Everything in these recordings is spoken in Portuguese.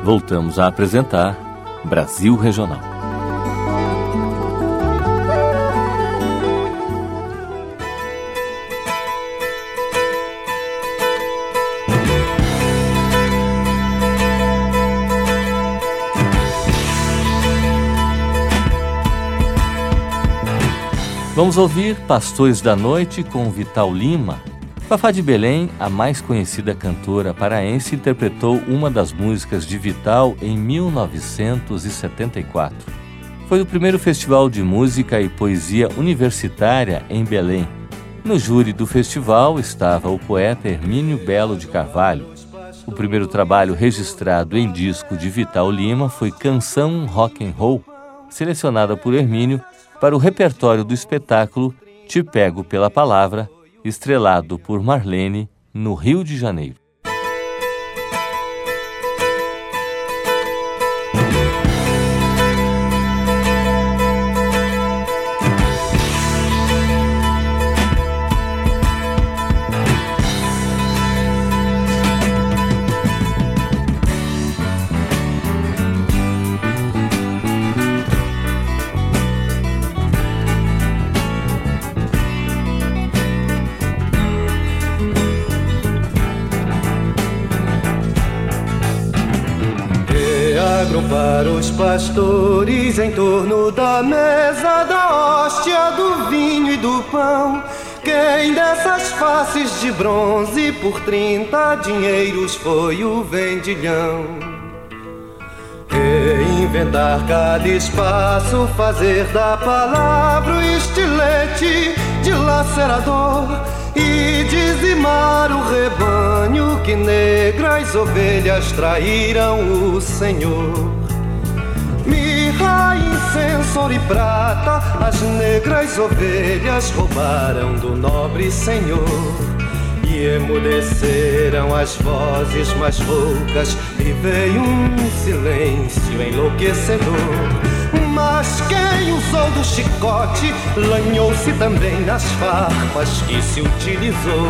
Voltamos a apresentar Brasil Regional. Vamos ouvir Pastores da Noite com Vital Lima. Fafá de Belém, a mais conhecida cantora paraense, interpretou uma das músicas de Vital em 1974. Foi o primeiro festival de música e poesia universitária em Belém. No júri do festival estava o poeta Hermínio Belo de Carvalho. O primeiro trabalho registrado em disco de Vital Lima foi Canção Rock and Roll, selecionada por Hermínio para o repertório do espetáculo Te Pego Pela Palavra, estrelado por Marlene, no Rio de Janeiro. Para os pastores em torno da mesa da hóstia, do vinho e do pão, quem dessas faces de bronze por 30 dinheiros foi o vendilhão? Reinventar cada espaço, fazer da palavra o estilete dilacerador e dizimar o rebanho que negras ovelhas traíram o Senhor. Mirra, incenso, ouro e prata, as negras ovelhas roubaram do nobre Senhor. E emudeceram as vozes mais roucas e veio um silêncio enlouquecedor. Mas quem usou do chicote lanhou-se também nas farpas que se utilizou.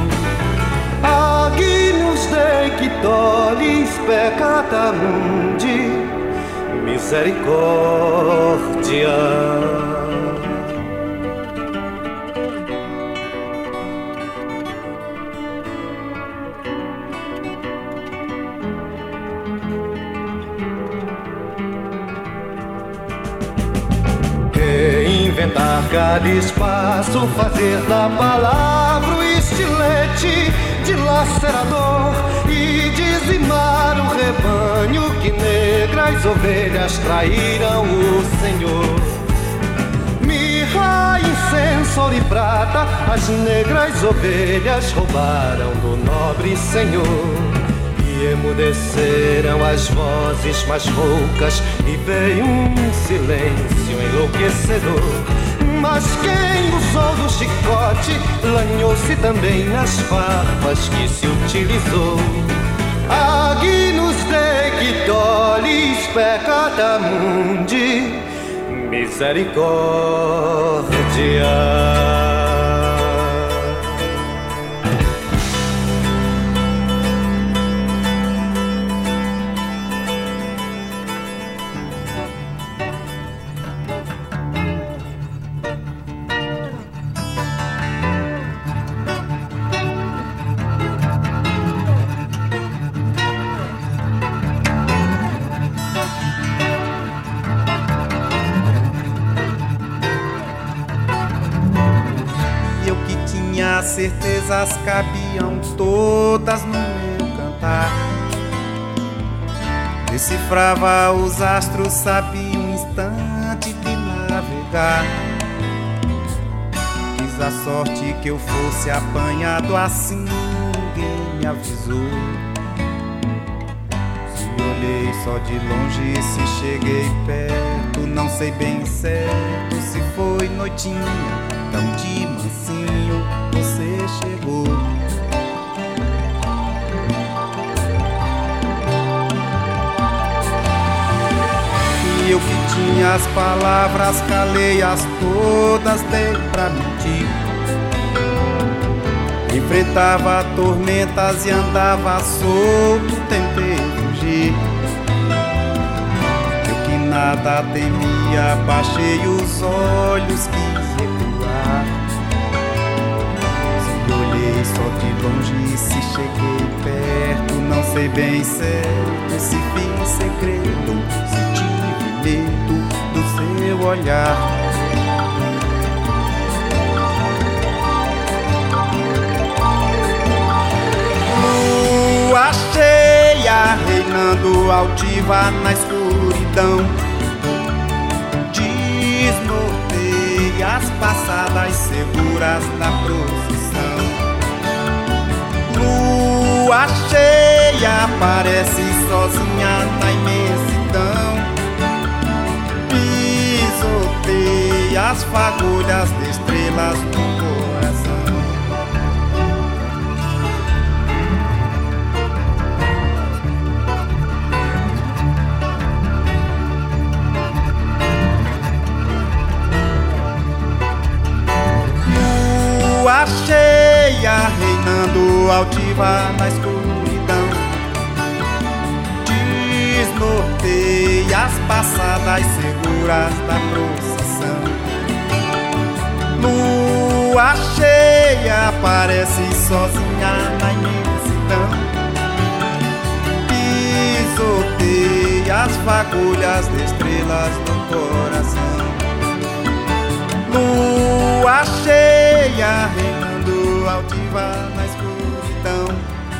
Agnus Dei que tollis peccata mundi, misericórdia. Reinventar cada espaço, fazer da palavra o estilete dilacerador e dizimar o rebanho que negras ovelhas traíram o Senhor. Mirra, incenso, ouro e prata, as negras ovelhas roubaram do nobre Senhor. E emudeceram as vozes mais roucas e veio um silêncio enlouquecedor. Mas quem usou do chicote lanhou-se também nas farpas que se utilizou. Agnus Dei que tollis peccata mundi, misericórdia. Certezas cabiam todas no meu cantar. Decifrava os astros, sabia um instante de navegar. Quis a sorte que eu fosse apanhado, assim ninguém me avisou. Se olhei só de longe, se cheguei perto, não sei bem certo se foi noitinha, tão de mansinho você chegou. E eu que tinha as palavras, calei-as todas, dei pra mentir. Enfrentava tormentas e andava solto, tentei fugir. nada temia, baixei os olhos, quis recuar. Se olhei só de longe, se cheguei perto, não sei bem certo se fiz segredo, se tive medo do seu olhar. Lua cheia, reinando altiva na escuridão, desnorteia as passadas seguras da procissão. Lua cheia, aparece sozinha na imensidão, pisoteia as fagulhas de estrelas no coração. Lua cheia, reinando altiva na escuridão, desnorteia as passadas seguras da procissão. Lua cheia, aparece sozinha na imensidão, pisoteia as fagulhas de estrelas no coração. Lua cheia, reinando altiva na escuridão,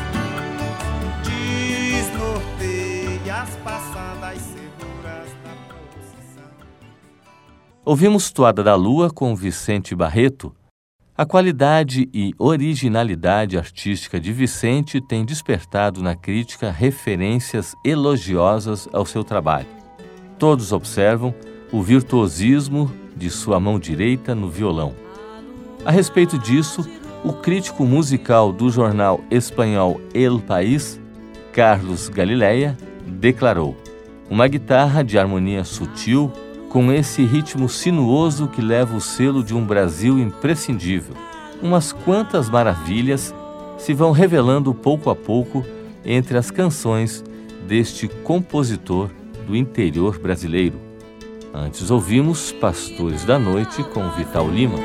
desnorteia as passadas seguras da procissão. Ouvimos Toada da Lua com Vicente Barreto. A qualidade e originalidade artística de Vicente tem despertado na crítica referências elogiosas ao seu trabalho. Todos observam o virtuosismo de sua mão direita no violão. A respeito disso, o crítico musical do jornal espanhol El País, Carlos Galileia, declarou: uma guitarra de harmonia sutil, com esse ritmo sinuoso que leva o selo de um Brasil imprescindível. Umas quantas maravilhas se vão revelando pouco a pouco entre as canções deste compositor do interior brasileiro. Antes ouvimos Pastores da Noite com Vital Lima.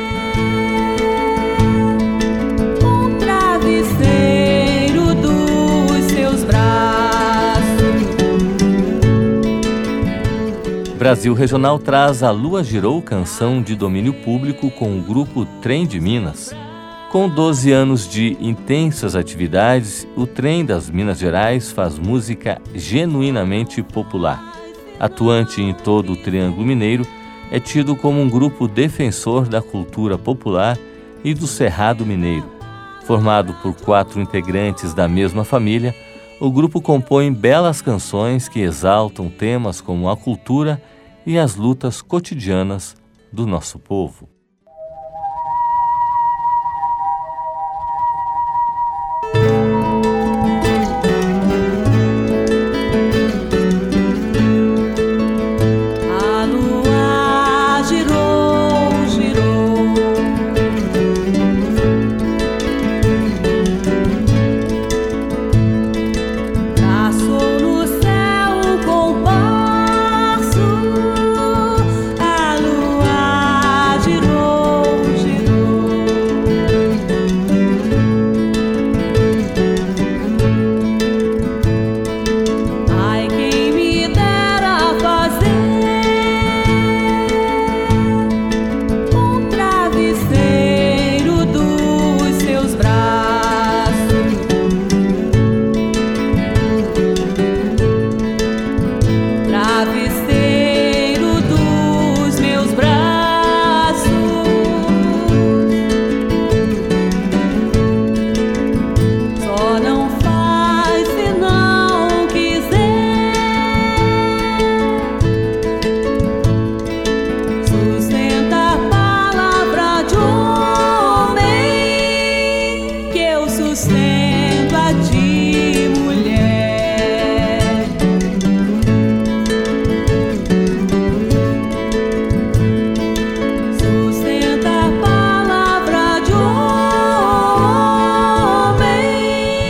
Um travesseiro dos seus braços. Brasil Regional traz A Lua Girou, canção de domínio público com o grupo Trem de Minas. Com 12 anos de intensas atividades, o Trem das Minas Gerais faz música genuinamente popular. Atuante em todo o Triângulo Mineiro, é tido como um grupo defensor da cultura popular e do Cerrado Mineiro. Formado por 4 integrantes da mesma família, o grupo compõe belas canções que exaltam temas como a cultura e as lutas cotidianas do nosso povo.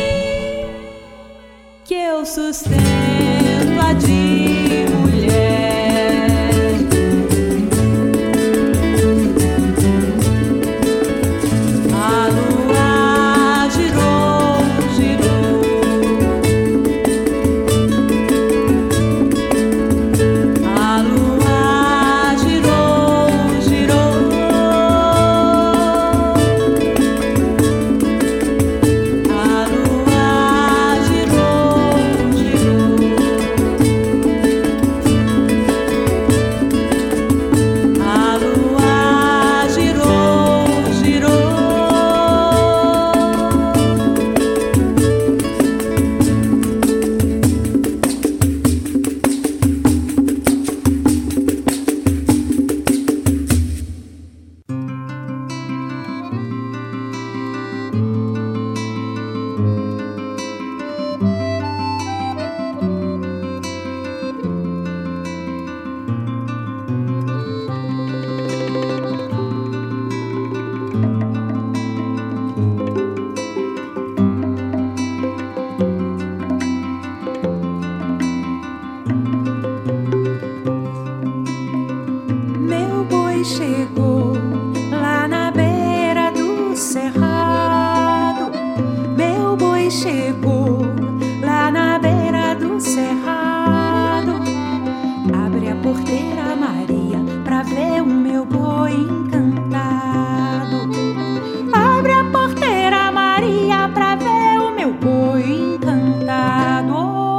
sustento a de mulher. encantado.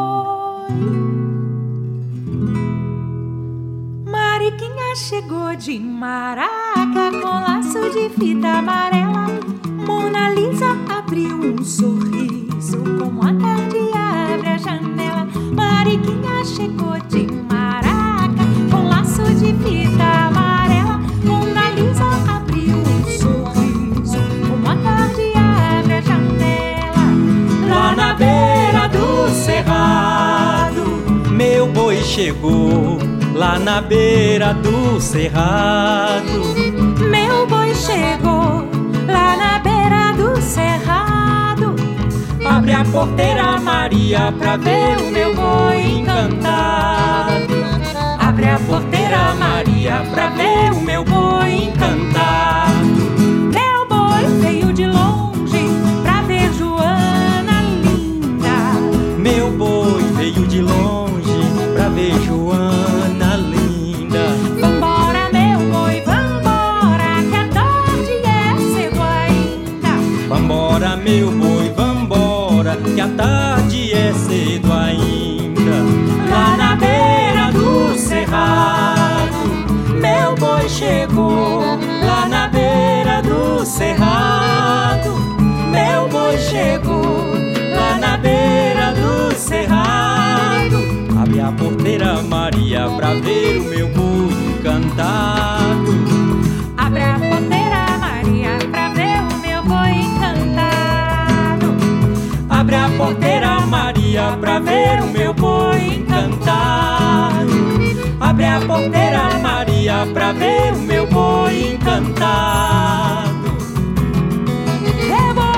Mariquinha chegou de Maraca com laço de fita amarela. Mona Lisa abriu um sorriso como a tarde abre a janela. Mariquinha chegou de Maraca com laço de fita amarela. Mona Lisa abriu um sorriso como a tarde abre a janela. Lá na beira do cerrado, meu boi chegou. Lá na beira do cerrado, meu boi chegou. Lá na beira do cerrado, abre a porteira, Maria, pra ver o meu boi encantado. Abre a porteira, Maria, pra ver o meu boi encantado. Meu boi veio de longe pra ver Joana linda. Meu boi veio de longe pra ver Joana linda. Vambora, meu boi, vambora, que a tarde é cedo ainda. Vambora, meu boi, vambora, que a tarde é cedo ainda. Lá na beira do cerrado, meu boi chegou. Lá na beira do cerrado, meu boi chegou. Lá na beira do cerrado, abre a porteira, Maria, pra ver o meu boi encantado. Abre a porteira, Maria, pra ver o meu boi encantado. Abre a porteira, Maria, pra ver o meu boi encantado. Abre a porteira, Maria, pra ver o meu boi encantado. Meu boi,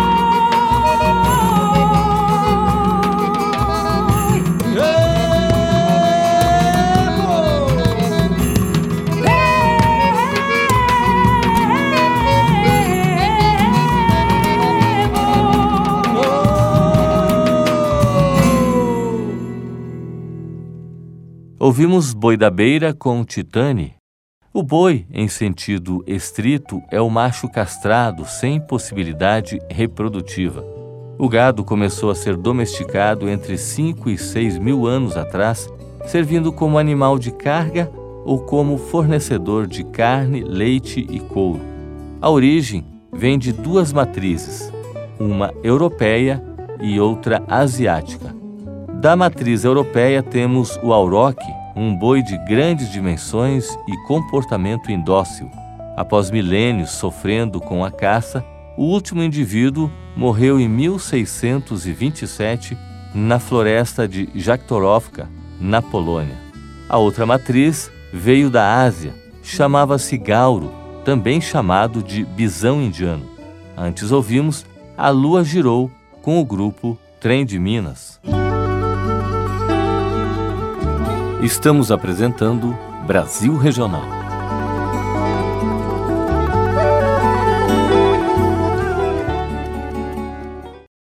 Ouvimos Boi da Beira com Titane. O boi, em sentido estrito, é o macho castrado sem possibilidade reprodutiva. O gado começou a ser domesticado entre 5 e 6 mil anos atrás, servindo como animal de carga ou como fornecedor de carne, leite e couro. A origem vem de duas matrizes, uma europeia e outra asiática. Da matriz europeia temos o auroque, um boi de grandes dimensões e comportamento indócil. Após milênios sofrendo com a caça, o último indivíduo morreu em 1627 na floresta de Jaktorówka, na Polônia. A outra matriz veio da Ásia, chamava-se gauro, também chamado de bisão indiano. Antes ouvimos A Lua Girou com o grupo Trem de Minas. Estamos apresentando Brasil Regional.